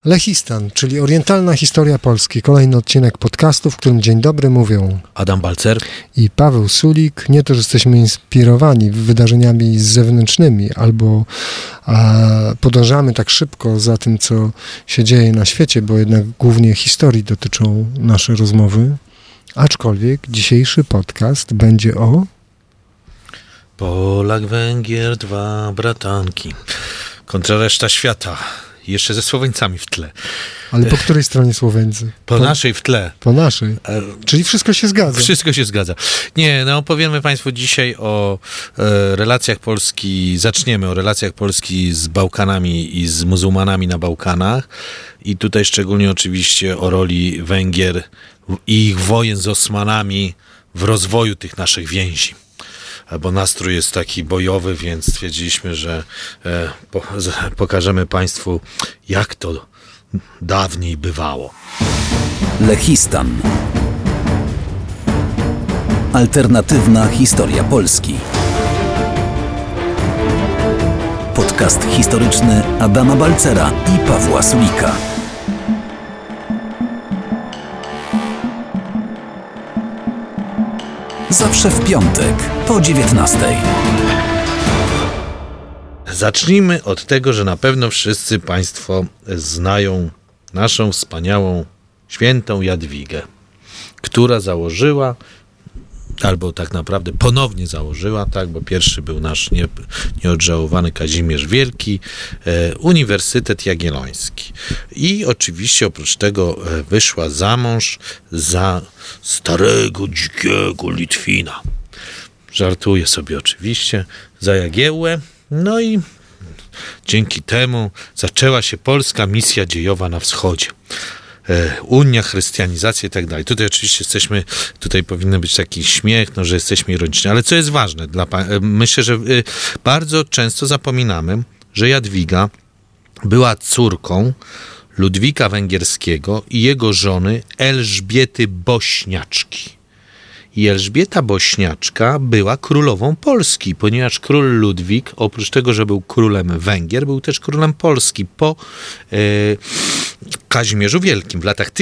Lechistan, czyli orientalna historia Polski. Kolejny odcinek podcastu, w którym dzień dobry mówią Adam Balcer i Paweł Sulik. Nie to, że jesteśmy inspirowani wydarzeniami zewnętrznymi albo podążamy tak szybko za tym, co się dzieje na świecie, bo jednak głównie historii dotyczą nasze rozmowy. Aczkolwiek dzisiejszy podcast będzie o... Polak, Węgier, dwa bratanki. Kontra reszta świata. Jeszcze ze Słoweńcami w tle. Ale po której stronie Słoweńcy? Po naszej w tle. Po naszej. Czyli wszystko się zgadza. Wszystko się zgadza. Nie, no opowiemy Państwu dzisiaj o relacjach Polski, zaczniemy o relacjach Polski z Bałkanami i z muzułmanami na Bałkanach. I tutaj szczególnie oczywiście o roli Węgier i ich wojen z Osmanami w rozwoju tych naszych więzi. Bo nastrój jest taki bojowy, więc stwierdziliśmy, że pokażemy Państwu, jak to dawniej bywało. Lechistan. Alternatywna historia Polski. Podcast historyczny Adama Balcera i Pawła Sulika. Zawsze w piątek po 19:00. Zacznijmy od tego, że na pewno wszyscy Państwo znają naszą wspaniałą, świętą Jadwigę, która założyła, albo tak naprawdę ponownie założyła, tak, bo pierwszy był nasz nieodżałowany Kazimierz Wielki, Uniwersytet Jagielloński. I oczywiście oprócz tego wyszła za mąż za starego, dzikiego Litwina. Żartuję sobie oczywiście, za Jagiełłę. No i dzięki temu zaczęła się polska misja dziejowa na wschodzie. Unia, chrystianizacja i tak dalej. Tutaj oczywiście tutaj powinien być taki śmiech, no, że jesteśmy ironiczni, ale co jest ważne, myślę, że bardzo często zapominamy, że Jadwiga była córką Ludwika Węgierskiego i jego żony Elżbiety Bośniaczki. I Elżbieta Bośniaczka była królową Polski, ponieważ król Ludwik, oprócz tego, że był królem Węgier, był też królem Polski po Kazimierzu Wielkim w latach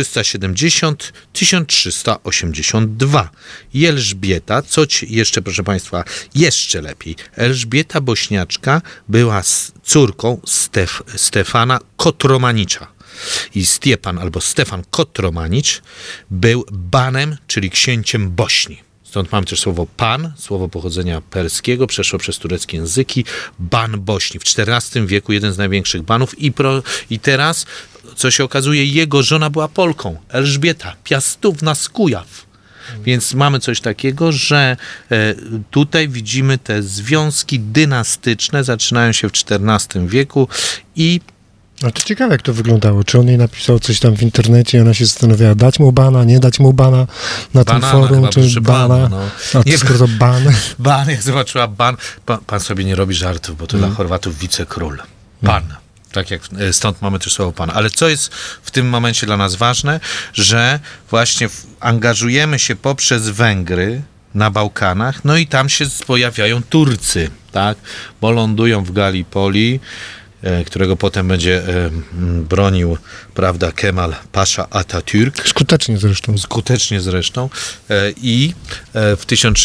1370-1382. I Elżbieta, jeszcze, proszę Państwa, jeszcze lepiej, Elżbieta Bośniaczka była córką Stefana Kotromanicza. I Stefan Kotromanicz był banem, czyli księciem Bośni. Stąd mamy też słowo pan, słowo pochodzenia perskiego, przeszło przez tureckie języki, ban Bośni. W XIV wieku jeden z największych banów i teraz, co się okazuje, jego żona była Polką, Elżbieta Piastówna z Kujaw. Więc mamy coś takiego, że tutaj widzimy te związki dynastyczne, zaczynają się w XIV wieku i A to ciekawe, jak to wyglądało. Czy on jej napisał coś tam w internecie i ona się zastanawiała, dać mu bana, nie dać mu bana na tym forum, czy bana? No. A to skoro to ban? Ban, jak zobaczyła ban, pan sobie nie robi żartów, bo to dla Chorwatów wicekról. Pan. Tak jak stąd mamy też słowo pan. Ale co jest w tym momencie dla nas ważne, że właśnie angażujemy się poprzez Węgry na Bałkanach, no i tam się pojawiają Turcy, tak? Bo lądują w Galipolii, którego potem będzie bronił, prawda, Kemal Pasza Atatürk. Skutecznie zresztą. I w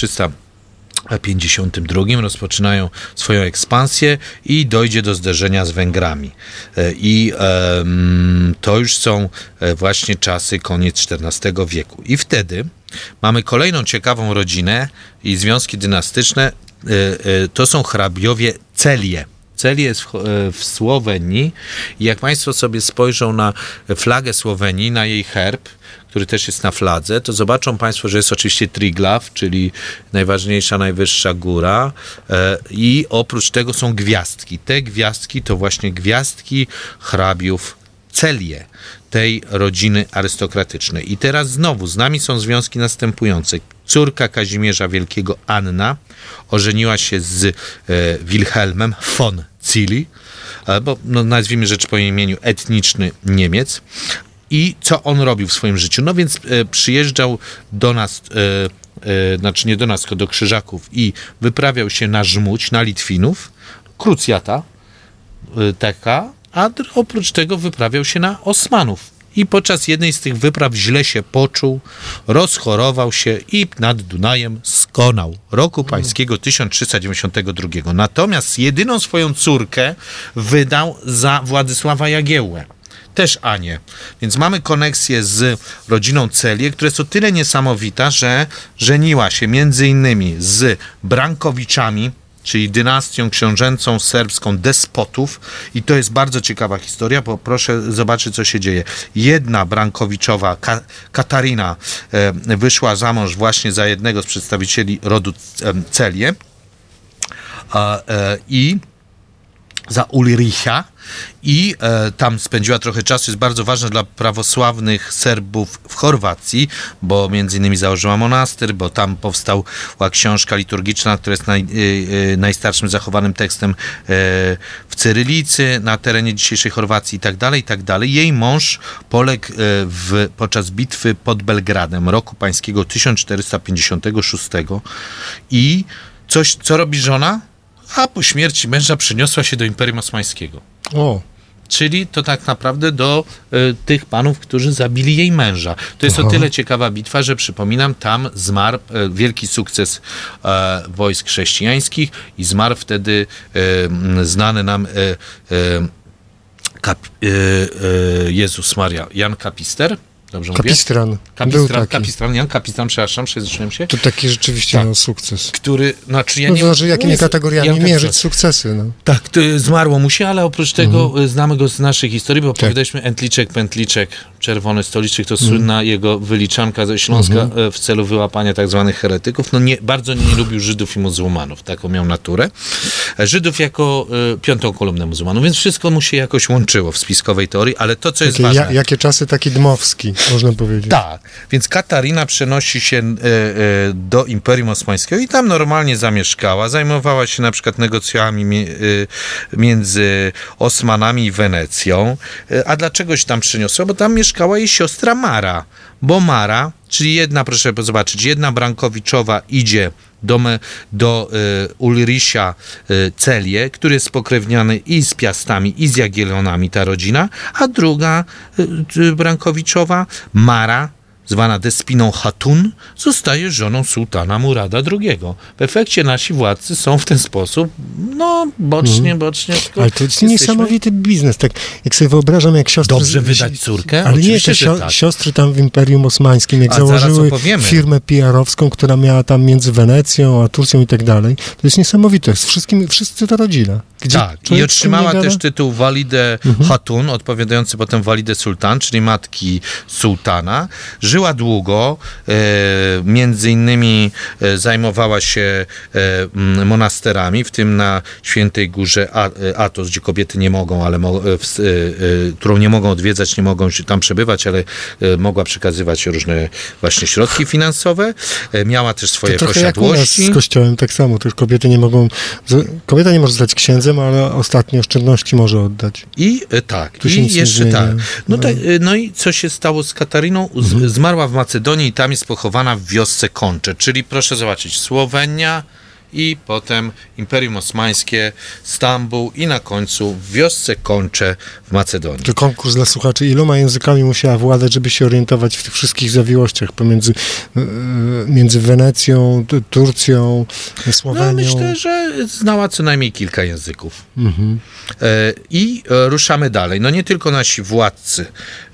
1352 rozpoczynają swoją ekspansję i dojdzie do zderzenia z Węgrami. I to już są właśnie czasy, koniec XIV wieku. I wtedy mamy kolejną ciekawą rodzinę i związki dynastyczne. To są hrabiowie Celie. Celie jest w Słowenii i jak Państwo sobie spojrzą na flagę Słowenii, na jej herb, który też jest na fladze, to zobaczą Państwo, że jest oczywiście Triglav, czyli najważniejsza, najwyższa góra i oprócz tego są gwiazdki. Te gwiazdki to właśnie gwiazdki hrabiów Celie, tej rodziny arystokratycznej. I teraz znowu z nami są związki następujące. Córka Kazimierza Wielkiego, Anna, ożeniła się z Wilhelmem von Cili, bo nazwijmy rzecz po imieniu etniczny Niemiec. I co on robił w swoim życiu? No więc przyjeżdżał do nas, znaczy nie do nas, tylko do Krzyżaków i wyprawiał się na Żmudź, na Litwinów, krucjata taka, a oprócz tego wyprawiał się na Osmanów. I podczas jednej z tych wypraw źle się poczuł, rozchorował się i nad Dunajem skonał roku pańskiego 1392. Natomiast jedyną swoją córkę wydał za Władysława Jagiełłę. Też Anię. Więc mamy koneksję z rodziną Celię, która jest o tyle niesamowita, że żeniła się między innymi z Brankowiczami, czyli dynastią książęcą serbską despotów. I to jest bardzo ciekawa historia, bo proszę zobaczyć, co się dzieje. Jedna Brankowiczowa, Katarina, wyszła za mąż właśnie za jednego z przedstawicieli rodu Celię i za Ulricha i tam spędziła trochę czasu. Jest bardzo ważne dla prawosławnych Serbów w Chorwacji, bo między innymi założyła monastyr, bo tam powstała książka liturgiczna, która jest najstarszym zachowanym tekstem w cyrylicy na terenie dzisiejszej Chorwacji i tak dalej. Jej mąż poległ podczas bitwy pod Belgradem roku pańskiego 1456 i co robi żona? A po śmierci męża przeniosła się do Imperium Osmańskiego. O. Czyli to tak naprawdę do tych panów, którzy zabili jej męża. To jest o tyle ciekawa bitwa, że przypominam, tam zmarł wielki sukces wojsk chrześcijańskich i zmarł wtedy znany nam Jezus Maria, Jan Kapister. Dobrze Kapistran. Jan Kapistran, przepraszam, przestrzyłem się. To taki rzeczywiście sukces. Który, znaczy ja no nie... to znaczy, jakimi kategoriami mierzyć sukcesy, no. Tak, zmarło mu się, ale oprócz tego znamy go z naszej historii, bo opowiadaliśmy Entliczek, Pętliczek, Czerwony Stoliczek, to słynna jego wyliczanka ze Śląska w celu wyłapania tak zwanych heretyków. No bardzo nie lubił Żydów i muzułmanów, taką miał naturę. Żydów jako piątą kolumnę muzułmanów, więc wszystko mu się jakoś łączyło w spiskowej teorii, ale to, co jest ważne... Jakie czasy, taki Dmowski, można powiedzieć. Tak, więc Katarina przenosi się do Imperium Osmańskiego i tam normalnie zamieszkała, zajmowała się na przykład negocjacjami między Osmanami i Wenecją. A dlaczego się tam przeniosła? Bo tam mieszkała jej siostra Mara, bo Mara, czyli proszę zobaczyć, jedna Brankowiczowa idzie do Ulricha Celię, który jest spokrewniony i z Piastami, i z Jagiellonami, ta rodzina, a druga Brankowiczowa, Mara, zwana Despiną Hatun, zostaje żoną sułtana Murada II. W efekcie nasi władcy są w ten sposób, bocznie. Ale to jest niesamowity biznes. Tak, jak sobie wyobrażam, jak siostry... Dobrze wydać córkę? Ale nie, te siostry tam w Imperium Osmańskim, jak założyły firmę PR-owską, która miała tam między Wenecją a Turcją i tak dalej, to jest niesamowite. Wszyscy to rodzina. I otrzymała też tytuł Walide Hatun, odpowiadający potem Walide Sultan, czyli matki sułtana. Żyła długo, między innymi zajmowała się monasterami, w tym na Świętej Górze Atos, gdzie kobiety nie mogą, ale którą nie mogą odwiedzać, nie mogą tam przebywać, ale mogła przekazywać różne właśnie środki finansowe. Miała też swoje posiadłości. Jak u nas z kościołem tak samo, też kobieta nie może zostać księdzem, ale ostatnie oszczędności może oddać. I jeszcze tak. No i co się stało z Katariną? Zmarła w Macedonii i tam jest pochowana w wiosce Koncze, czyli proszę zobaczyć, Słowenia i potem Imperium Osmańskie, Stambuł i na końcu w wiosce Koncze w Macedonii. To konkurs dla słuchaczy. Iloma językami musiała władać, żeby się orientować w tych wszystkich zawiłościach między Wenecją, Turcją, Słowenią? Myślę, że znała co najmniej kilka języków. I ruszamy dalej. No nie tylko nasi władcy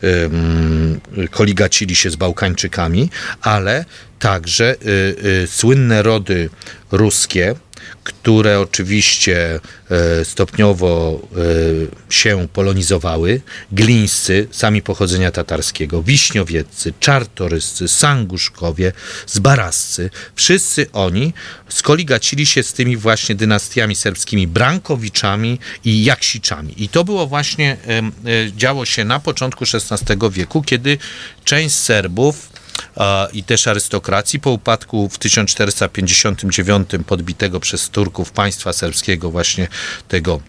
koligacili się z Bałkańczykami, ale także słynne rody ruskie, które oczywiście stopniowo się polonizowały, glińscy, sami pochodzenia tatarskiego, wiśniowieccy, czartoryscy, sanguszkowie, zbarascy, wszyscy oni skoligacili się z tymi właśnie dynastiami serbskimi, Brankowiczami i Jaksiczami. I to było właśnie, działo się na początku XVI wieku, kiedy część Serbów i też arystokracji po upadku w 1459 podbitego przez Turków państwa serbskiego, właśnie tego,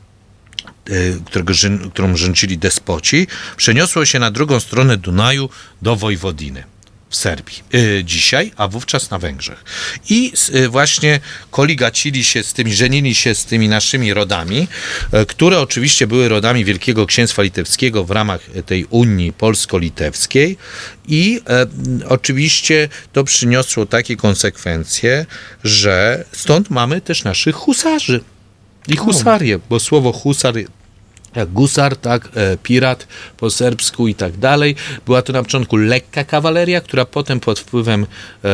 którą rządzili despoci, przeniosło się na drugą stronę Dunaju do Wojwodiny. w Serbii dzisiaj, a wówczas na Węgrzech. I właśnie koligacili się z tymi, żenili się z tymi naszymi rodami, które oczywiście były rodami Wielkiego Księstwa Litewskiego w ramach tej Unii Polsko-Litewskiej i oczywiście to przyniosło takie konsekwencje, że stąd mamy też naszych husarzy i husarię, bo słowo husar jak gusar, tak, pirat po serbsku i tak dalej. Była to na początku lekka kawaleria, która potem pod wpływem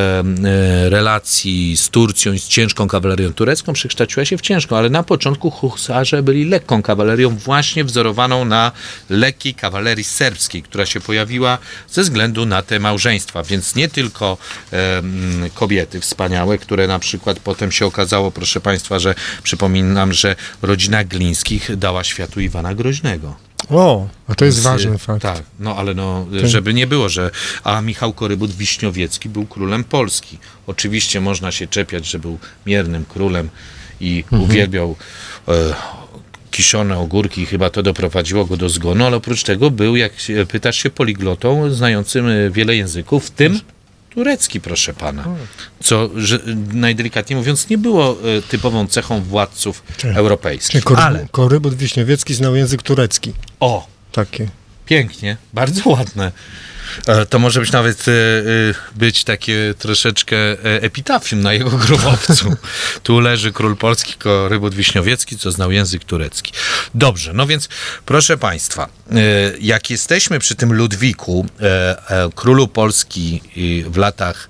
relacji z Turcją i z ciężką kawalerią turecką przekształciła się w ciężką, ale na początku husarze byli lekką kawalerią, właśnie wzorowaną na lekkiej kawalerii serbskiej, która się pojawiła ze względu na te małżeństwa, więc nie tylko kobiety wspaniałe, które na przykład potem się okazało, proszę Państwa, że przypominam, że rodzina Glińskich dała światu Iwana Groźnego. O, a to jest ważny fakt. Tak, no ale żeby nie było, że Michał Korybut-Wiśniowiecki był królem Polski. Oczywiście można się czepiać, że był miernym królem i uwielbiał kiszone ogórki i chyba to doprowadziło go do zgonu, ale oprócz tego był, jak pytasz się, poliglotą znającym wiele języków, w tym turecki, proszę pana. Co, że, najdelikatniej mówiąc, nie było typową cechą władców europejskich. Ale Korybut Wiśniowiecki znał język turecki. O! Takie. Pięknie, bardzo ładne. To może być takie troszeczkę epitafium na jego grobowcu. Tu leży król polski Korybut Wiśniowiecki, co znał język turecki. Dobrze, no więc proszę Państwa, jak jesteśmy przy tym Ludwiku, królu Polski w latach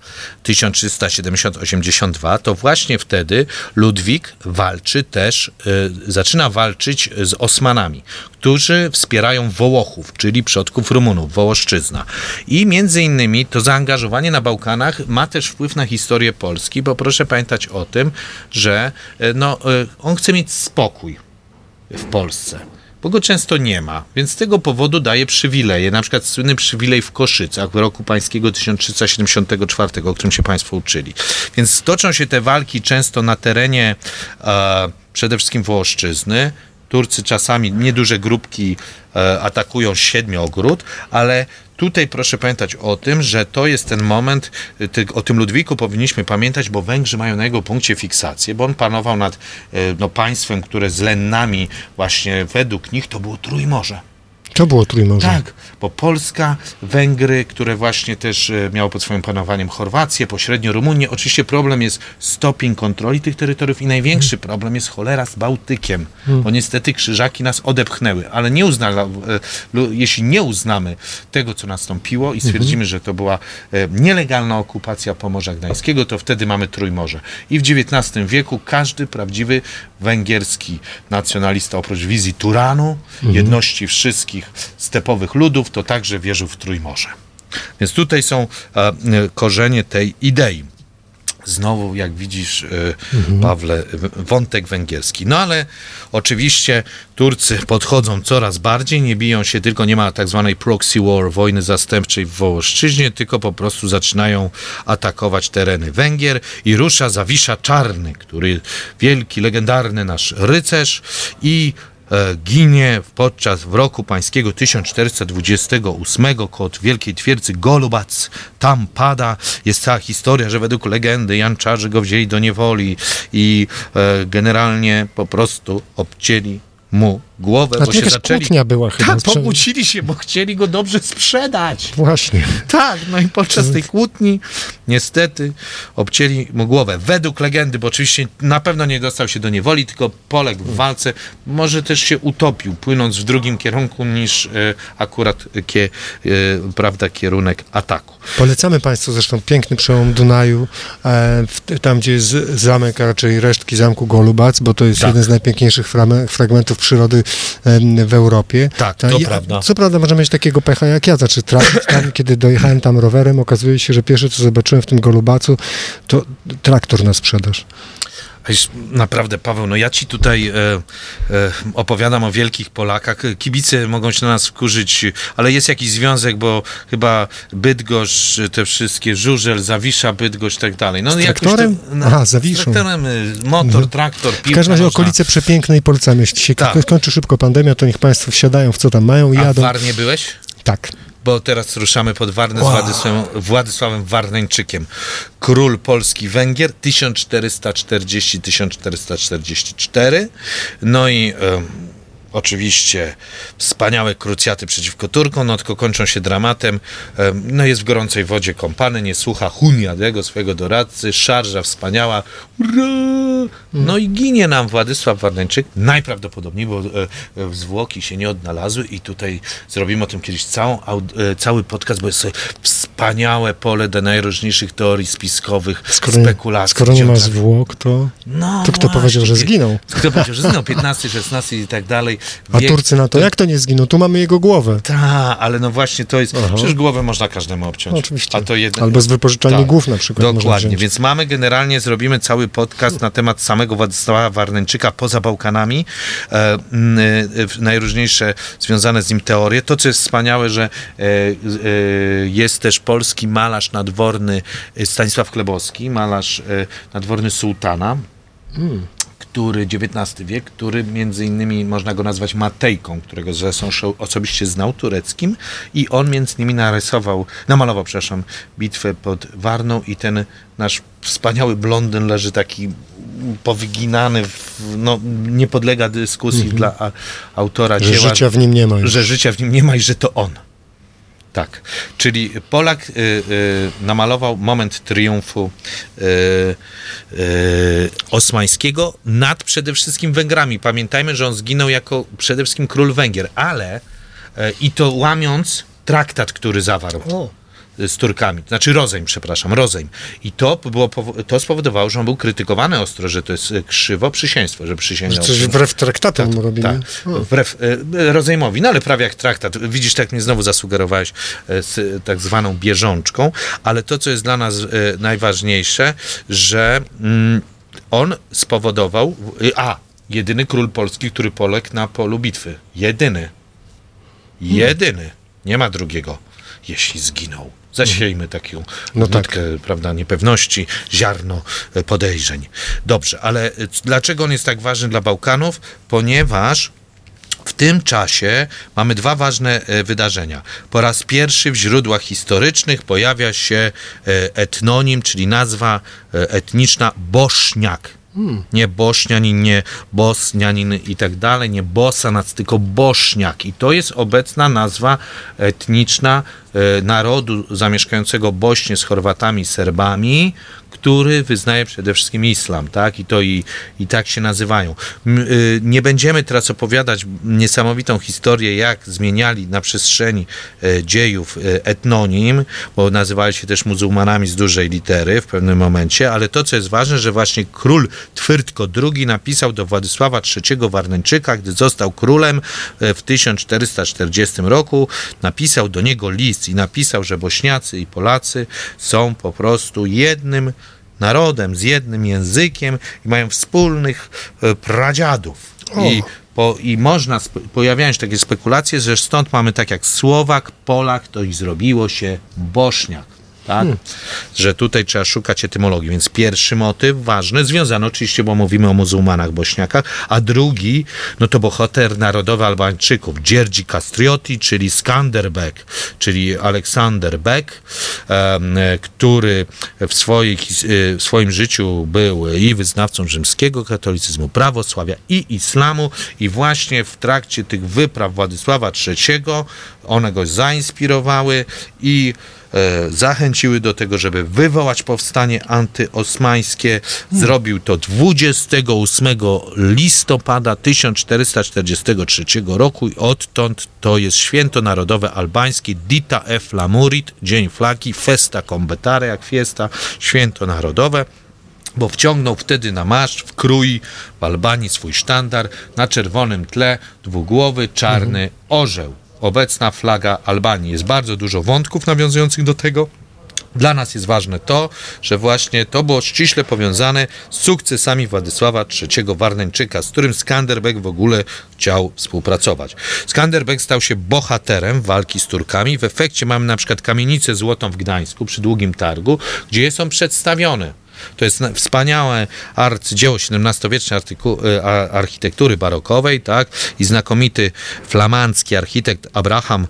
1370-82, to właśnie wtedy Ludwik walczy też, zaczyna walczyć z Osmanami, którzy wspierają Wołochów, czyli przodków Rumunów, Wołoszczyzna. I między innymi to zaangażowanie na Bałkanach ma też wpływ na historię Polski, bo proszę pamiętać o tym, że on chce mieć spokój w Polsce, bo go często nie ma, więc z tego powodu daje przywileje, na przykład słynny przywilej w Koszycach w roku pańskiego 1374, o którym się Państwo uczyli. Więc toczą się te walki często na terenie przede wszystkim Wołoszczyzny. Turcy czasami nieduże grupki atakują Siedmiogród, ale tutaj proszę pamiętać o tym, że to jest ten moment, o tym Ludwiku powinniśmy pamiętać, bo Węgrzy mają na jego punkcie fiksację, bo on panował nad państwem, które z Lennami właśnie według nich to było Trójmorze. To było Trójmorze. Tak, bo Polska, Węgry, które właśnie też miało pod swoim panowaniem Chorwację, pośrednio Rumunię. Oczywiście problem jest stopień kontroli tych terytoriów i największy problem jest cholera z Bałtykiem, bo niestety krzyżaki nas odepchnęły, ale jeśli nie uznamy tego, co nastąpiło i stwierdzimy, że to była nielegalna okupacja Pomorza Gdańskiego, to wtedy mamy Trójmorze. I w XIX wieku każdy prawdziwy węgierski nacjonalista, oprócz wizji Turanu, jedności wszystkich stepowych ludów, to także wierzył w Trójmorze. Więc tutaj są korzenie tej idei. Znowu, jak widzisz, Pawle, wątek węgierski. No ale oczywiście Turcy podchodzą coraz bardziej, nie biją się, tylko nie ma tak zwanej proxy war, wojny zastępczej w Wołoszczyźnie, tylko po prostu zaczynają atakować tereny Węgier i rusza Zawisza Czarny, który wielki, legendarny nasz rycerz i ginie w roku pańskiego 1428 koło wielkiej twierdzy Golubac. Tam pada. Jest cała historia, że według legendy Janczarzy go wzięli do niewoli i generalnie po prostu obcięli mu głowę, bo się zaczęli... kłótnia była chyba. Tak, pokłócili się, bo chcieli go dobrze sprzedać. Właśnie. Tak, no i podczas tej kłótni niestety obcięli mu głowę. Według legendy, bo oczywiście na pewno nie dostał się do niewoli, tylko poległ w walce. Może też się utopił, płynąc w drugim kierunku niż akurat kierunek ataku. Polecamy Państwu zresztą piękny przełom Dunaju, tam gdzie jest zamek, a raczej resztki zamku Golubac, bo to jest jeden z najpiękniejszych fragmentów przyrody w Europie. Tak, to prawda. Co prawda możemy mieć takiego pecha jak ja, znaczy tam, kiedy dojechałem tam rowerem, okazuje się, że pierwsze co zobaczyłem w tym Golubacu, to traktor na sprzedaż. Naprawdę, Paweł, no ja ci tutaj opowiadam o wielkich Polakach. Kibice mogą się na nas wkurzyć, ale jest jakiś związek, bo chyba Bydgoszcz, te wszystkie Żużel, Zawisza, Bydgoszcz i tak dalej. No, z traktorem? Zawiszą. Z traktorem, motor, traktor, piłka. W każdym razie okolice przepiękne i polecamy. Jeśli się kończy szybko pandemia, to niech Państwo wsiadają w co tam mają i jadą. A w Warnie byłeś? Tak. bo teraz ruszamy pod Warnę z Władysławem Warneńczykiem. Król Polski Węgier 1440-1444. No i oczywiście wspaniałe krucjaty przeciwko Turkom, no tylko kończą się dramatem. No jest w gorącej wodzie kąpany, nie słucha Huniadego, swojego doradcy, szarża wspaniała, ura! No i ginie nam Władysław Warneńczyk, najprawdopodobniej, bo zwłoki się nie odnalazły i tutaj zrobimy o tym kiedyś cały podcast, bo jest sobie wspaniałe pole do najróżniejszych teorii spiskowych, spekulacji. Skoro nie ma zwłok, to kto powiedział, że zginął? Kto powiedział, że zginął? 15, 16 i tak dalej. A Turcy na to, jak to nie zginął? Tu mamy jego głowę. Tak, ale no właśnie to jest, przecież głowę można każdemu obciąć. No, oczywiście. A to albo z wypożyczalni głów na przykład. Dokładnie, więc mamy generalnie, zrobimy cały podcast na temat samego Władysława Warneńczyka poza Bałkanami, najróżniejsze związane z nim teorie. To, co jest wspaniałe, że jest też polski malarz nadworny Stanisław Chlebowski, malarz nadworny sułtana, który XIX wiek, który między innymi można go nazwać Matejką, którego zresztą osobiście znał, tureckim, i on między innymi namalował bitwę pod Warną i ten nasz wspaniały blondyn leży taki powyginany, nie podlega dyskusji dla autora dzieła. Że życia w nim nie ma już. Że życia w nim nie ma i że to on. Tak, czyli Polak namalował moment triumfu osmańskiego nad przede wszystkim Węgrami. Pamiętajmy, że on zginął jako przede wszystkim król Węgier, ale i to łamiąc traktat, który zawarł z Turkami, znaczy rozejm. I to spowodowało, że on był krytykowany ostro, że to jest krzywoprzysięstwo, że przysięgał. Że coś wbrew traktatom robili. Tak, wbrew rozejmowi, no ale prawie jak traktat. Widzisz, tak mnie znowu zasugerowałeś z tak zwaną bieżączką, ale to, co jest dla nas najważniejsze, że on spowodował, jedyny król polski, który poległ na polu bitwy. Jedyny. Nie ma drugiego. Jeśli zginął. Zasiejmy taką nutkę, prawda, niepewności, ziarno podejrzeń. Dobrze, ale dlaczego on jest tak ważny dla Bałkanów? Ponieważ w tym czasie mamy dwa ważne wydarzenia. Po raz pierwszy w źródłach historycznych pojawia się etnonim, czyli nazwa etniczna Bośniak. Nie Bośnianin, nie Bosnianin i tak dalej, nie Bosanac, tylko Bośniak. I to jest obecna nazwa etniczna narodu zamieszkającego Bośnię z Chorwatami, Serbami, który wyznaje przede wszystkim islam, tak? I tak się nazywają. Nie będziemy teraz opowiadać niesamowitą historię, jak zmieniali na przestrzeni dziejów etnonim, bo nazywali się też muzułmanami z dużej litery w pewnym momencie, ale to, co jest ważne, że właśnie król Twyrtko II napisał do Władysława III Warneńczyka, gdy został królem w 1440 roku, napisał do niego list i napisał, że Bośniacy i Polacy są po prostu jednym narodem, z jednym językiem i mają wspólnych pradziadów. I pojawiają się takie spekulacje, że stąd mamy tak jak Słowak, Polak, to i zrobiło się Bośniak. Tak? Że tutaj trzeba szukać etymologii. Więc pierwszy motyw ważny, związany oczywiście, bo mówimy o muzułmanach, Bośniakach, a drugi, no to bohater narodowy Albańczyków, Dzierdzi Kastrioti, czyli Skanderbeg, czyli Aleksander Bek, który w swoim życiu był i wyznawcą rzymskiego katolicyzmu, prawosławia i islamu, i właśnie w trakcie tych wypraw Władysława III one go zainspirowały i zachęciły do tego, żeby wywołać powstanie antyosmańskie. Zrobił to 28 listopada 1443 roku i odtąd to jest święto narodowe albańskie Dita e Flamurit, Dzień Flagi, Festa Combetare, jak fiesta, święto narodowe, bo wciągnął wtedy na maszt w krój w Albanii swój sztandar, na czerwonym tle dwugłowy czarny orzeł. Obecna flaga Albanii. Jest bardzo dużo wątków nawiązujących do tego. Dla nas jest ważne to, że właśnie to było ściśle powiązane z sukcesami Władysława III Warneńczyka, z którym Skanderbeg w ogóle chciał współpracować. Skanderbeg stał się bohaterem walki z Turkami. W efekcie mamy na przykład kamienicę złotą w Gdańsku przy Długim Targu, gdzie są przedstawione. To jest wspaniałe arcydzieło XVII-wiecznej architektury barokowej, tak? I znakomity flamandzki architekt Abraham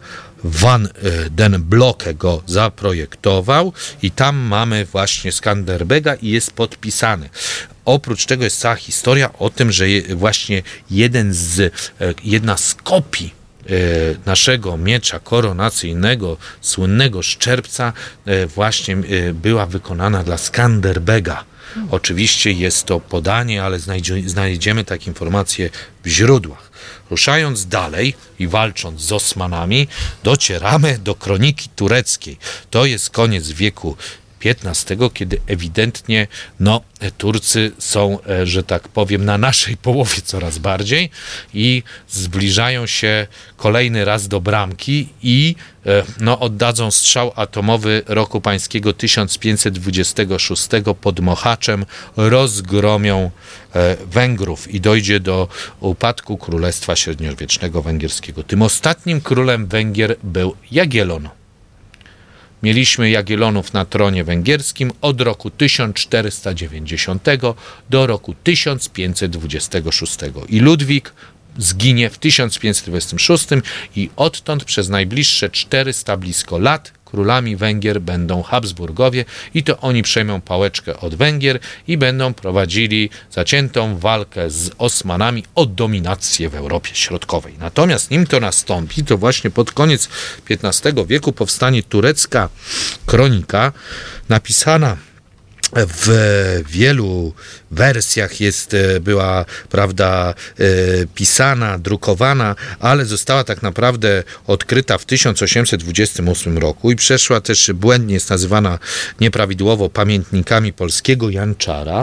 van den Blocke go zaprojektował i tam mamy właśnie Skanderbega i jest podpisany. Oprócz tego jest cała historia o tym, że właśnie jedna z kopii naszego miecza koronacyjnego, słynnego z czerwca, właśnie była wykonana dla Skanderbega. Oczywiście jest to podanie, ale znajdziemy takie informacje w źródłach. Ruszając dalej i walcząc z Osmanami, docieramy do kroniki tureckiej. To jest koniec wieku XV, kiedy ewidentnie Turcy są, że tak powiem, na naszej połowie coraz bardziej i zbliżają się kolejny raz do bramki i oddadzą strzał atomowy roku pańskiego 1526 pod Mohaczem, rozgromią Węgrów i dojdzie do upadku Królestwa Średniowiecznego Węgierskiego. Tym ostatnim królem Węgier był Jagiellon. Mieliśmy Jagiellonów na tronie węgierskim od roku 1490 do roku 1526 i Ludwik zginie w 1526 i odtąd przez najbliższe 400 blisko lat królami Węgier będą Habsburgowie i to oni przejmą pałeczkę od Węgier i będą prowadzili zaciętą walkę z Osmanami o dominację w Europie Środkowej. Natomiast nim to nastąpi, to właśnie pod koniec XV wieku powstanie turecka kronika napisana w wielu wersjach była, prawda, pisana, drukowana, ale została tak naprawdę odkryta w 1828 roku i przeszła też, błędnie jest nazywana nieprawidłowo, pamiętnikami polskiego Janczara.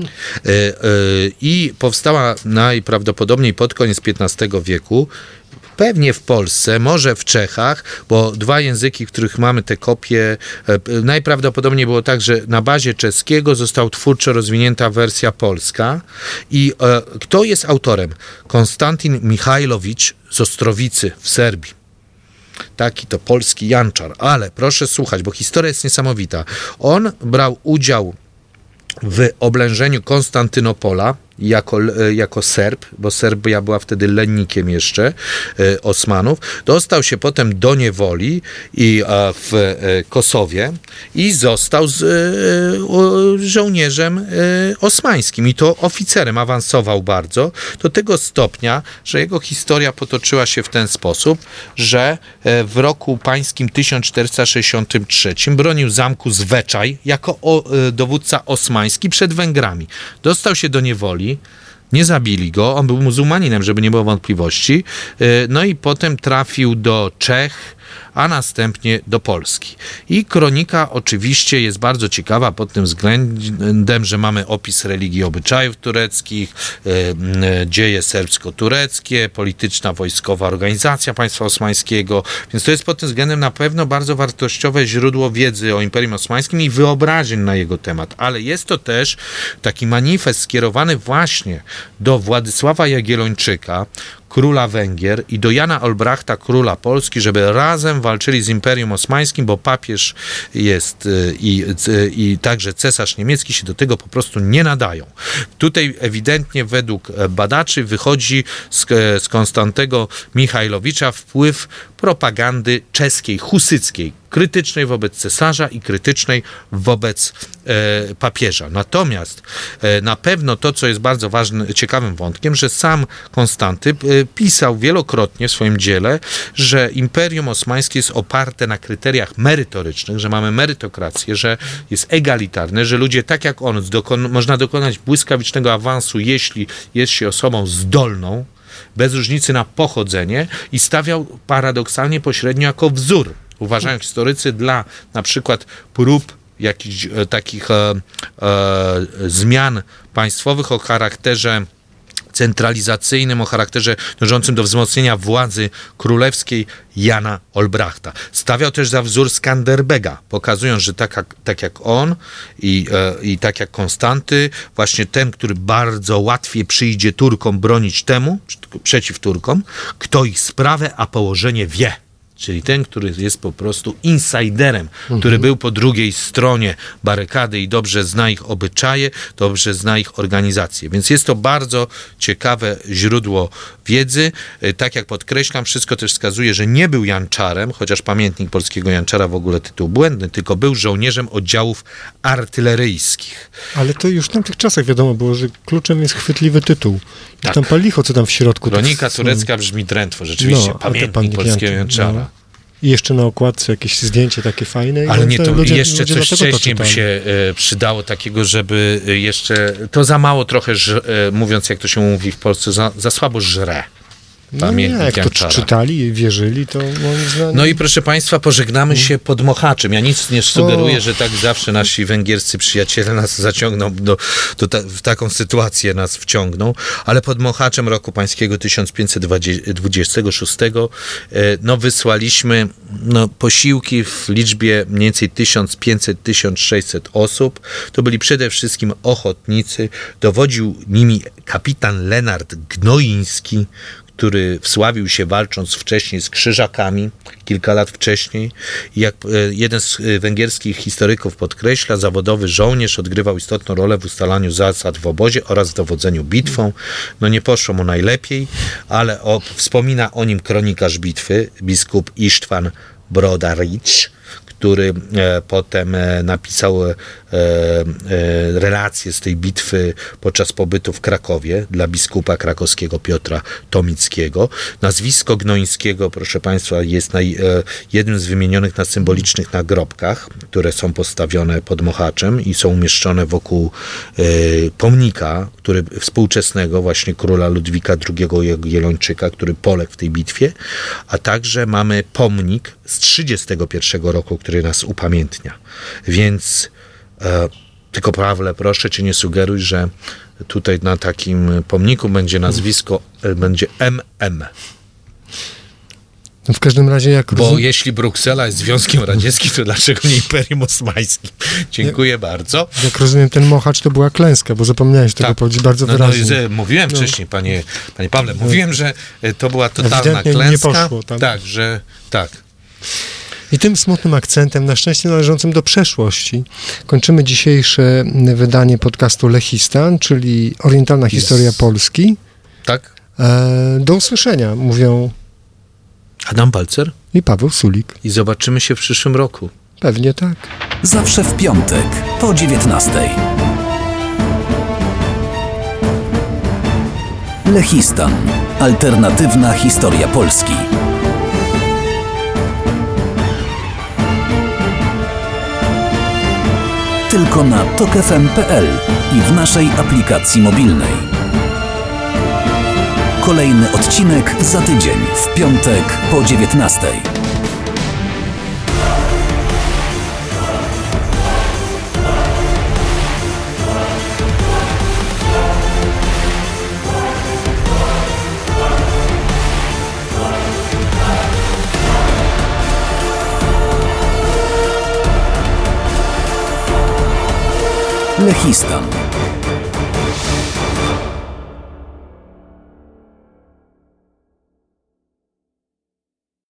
I powstała najprawdopodobniej pod koniec XV wieku, pewnie w Polsce, może w Czechach, bo dwa języki, w których mamy te kopie, najprawdopodobniej było tak, że na bazie czeskiego została twórczo rozwinięta wersja polska. I kto jest autorem? Konstantin Michajlowicz z Ostrowicy w Serbii. Taki to polski Janczar. Ale proszę słuchać, bo historia jest niesamowita. On brał udział w oblężeniu Konstantynopola jako Serb, bo Serbia była wtedy lennikiem jeszcze Osmanów. Dostał się potem do niewoli w Kosowie i został żołnierzem osmańskim i to oficerem, awansował bardzo do tego stopnia, że jego historia potoczyła się w ten sposób, że w roku pańskim 1463 bronił zamku Zweczaj jako dowódca osmański przed Węgrami. Dostał się do niewoli, nie zabili go, on był muzułmaninem, żeby nie było wątpliwości, no i potem trafił do Czech, a następnie do Polski. I kronika oczywiście jest bardzo ciekawa pod tym względem, że mamy opis religii i obyczajów tureckich, dzieje serbsko-tureckie, polityczna, wojskowa organizacja państwa osmańskiego, więc to jest pod tym względem na pewno bardzo wartościowe źródło wiedzy o Imperium Osmańskim i wyobrażeń na jego temat, ale jest to też taki manifest skierowany właśnie do Władysława Jagiellończyka, króla Węgier i do Jana Olbrachta, króla Polski, żeby razem walczyli z Imperium Osmańskim, bo papież jest i także cesarz niemiecki się do tego po prostu nie nadają. Tutaj ewidentnie według badaczy wychodzi z Konstantego Michajlowicza wpływ propagandy czeskiej, husyckiej, krytycznej wobec cesarza i krytycznej wobec papieża. Natomiast na pewno to, co jest bardzo ważnym, ciekawym wątkiem, że sam Konstanty pisał wielokrotnie w swoim dziele, że Imperium Osmańskie jest oparte na kryteriach merytorycznych, że mamy merytokrację, że jest egalitarne, że ludzie tak jak on można dokonać błyskawicznego awansu, jeśli jest się osobą zdolną, bez różnicy na pochodzenie i stawiał paradoksalnie pośrednio jako wzór. Uważają historycy dla na przykład prób jakichś takich zmian państwowych o charakterze centralizacyjnym, o charakterze dążącym do wzmocnienia władzy królewskiej Jana Olbrachta. Stawiał też za wzór Skanderbega, pokazując, że tak jak on i tak jak Konstanty, właśnie ten, który bardzo łatwiej przyjdzie Turkom bronić przeciw Turkom, kto ich sprawę, a położenie wie. czyli ten, który jest po prostu insiderem, który był po drugiej stronie barykady i dobrze zna ich obyczaje, dobrze zna ich organizację. Więc jest to bardzo ciekawe źródło wiedzy. Tak jak podkreślam, wszystko też wskazuje, że nie był janczarem, chociaż pamiętnik polskiego janczara w ogóle tytuł błędny, tylko był żołnierzem oddziałów artyleryjskich. Ale to już w tamtych czasach wiadomo było, że kluczem jest chwytliwy tytuł. I Tak. tam palicho, co tam w środku. Kronika turecka brzmi drętwo, rzeczywiście, No, a to pamiętnik polskiego janczara. No. I jeszcze na okładce jakieś zdjęcie takie fajne. Ale nie, to ludzie, jeszcze ludzie coś dlatego to wcześniej by czytali. się przydało takiego, żeby jeszcze, to za mało trochę, mówiąc jak to się mówi w Polsce, za słabo żre. No nie, jak to Janczara. czytali i wierzyli, to moim zdaniem... No i proszę Państwa, pożegnamy się pod Mohaczem. Ja nic nie sugeruję, że tak zawsze nasi węgierscy przyjaciele nas zaciągną, w taką sytuację nas wciągną, ale pod Mohaczem roku pańskiego 1526 wysłaliśmy posiłki w liczbie mniej więcej 1500-1600 osób. To byli przede wszystkim ochotnicy. Dowodził nimi kapitan Lenart Gnoiński, który wsławił się walcząc wcześniej z Krzyżakami, kilka lat wcześniej. Jak jeden z węgierskich historyków podkreśla, zawodowy żołnierz odgrywał istotną rolę w ustalaniu zasad w obozie oraz w dowodzeniu bitwą. Nie poszło mu najlepiej, ale wspomina o nim kronikarz bitwy, biskup Isztwan Brodaricz, który potem napisał relacje z tej bitwy podczas pobytu w Krakowie dla biskupa krakowskiego Piotra Tomickiego. Nazwisko Gnoińskiego, proszę Państwa, jest jednym z wymienionych na symbolicznych nagrobkach, które są postawione pod Mohaczem i są umieszczone wokół pomnika, współczesnego właśnie króla Ludwika II Jelończyka, który poległ w tej bitwie, a także mamy pomnik z 1931 roku, który nas upamiętnia. Więc tylko Pawle, proszę cię, nie sugeruj, że tutaj na takim pomniku będzie nazwisko, będzie MM. No w każdym razie Bo jeśli Bruksela jest Związkiem Radzieckim, to dlaczego nie Imperium Osmańskim? Dziękuję bardzo. Jak rozumiem, ten Mochacz to była klęska, bo zapomniałeś tego powiedzieć bardzo wyraźnie. Mówiłem wcześniej, panie Pawle, mówiłem, że to była totalna klęska. Nie poszło tam. Tak. I tym smutnym akcentem, na szczęście należącym do przeszłości, kończymy dzisiejsze wydanie podcastu Lechistan, czyli orientalna historia Polski. Tak. Do usłyszenia, mówią Adam Balcer i Paweł Sulik. I zobaczymy się w przyszłym roku. Pewnie tak. Zawsze w piątek po 19:00. Lechistan. Alternatywna historia Polski. Tylko na tokfm.pl i w naszej aplikacji mobilnej. Kolejny odcinek za tydzień, w piątek po 19:00. Lechistan.